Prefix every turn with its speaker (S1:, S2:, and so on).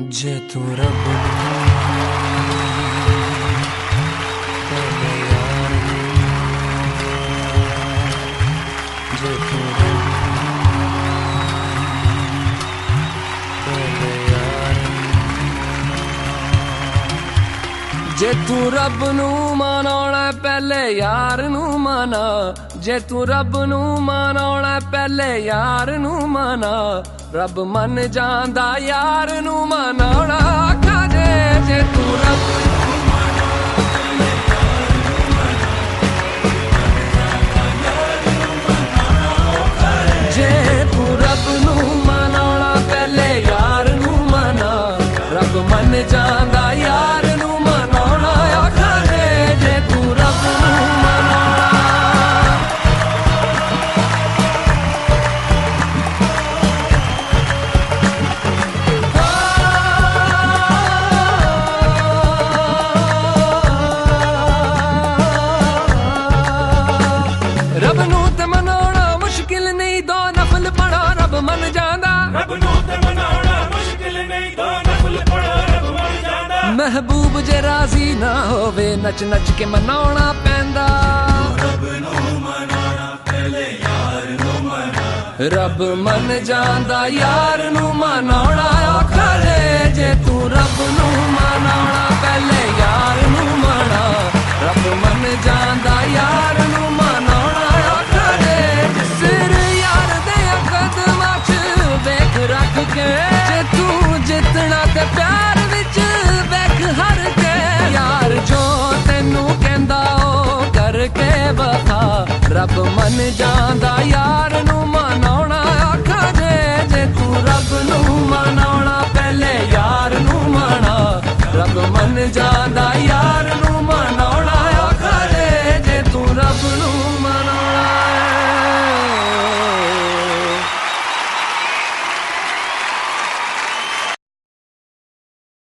S1: जे तू रब जे तू जे तू रब नू मनाउणा पहले यार नू मना जे तू रब नू मनाउणा पहले यार नू मना रब मन जांदा यार नू मनाउणा आखा जे तू रब जे तू रब नू मनाउणा पहले यार नू मना रब मन जांदा यार नू मनाउणा आखा जे तू रब नू रब नू ते मनाउणा मुश्किल नहीं दो नफल पढ़ो रब मन जांदा रब नू ते मनाउणा मुश्किल नहीं दो नफल पढ़ो रब मन जांदा महबूब जे राजी ना होवे नच नच के मनाउणा पैंदा रब नू मनाउणा पहले यार नू मना रब मन जांदा यार नू मनाउणा आखा जे तू रब नू मनाउणा पहले यार नू मना रब मन जांदा यार नू मनाउणा रख के जे तू जितना ते प्यार विच बैठ हर के यार जो तेनू कहंदा ओ करके बता रब मन जांदा यार नू मनाउणा आखा जे तू रब नू मनाउणा पहले यार नू मना रब मन जांदा यार नू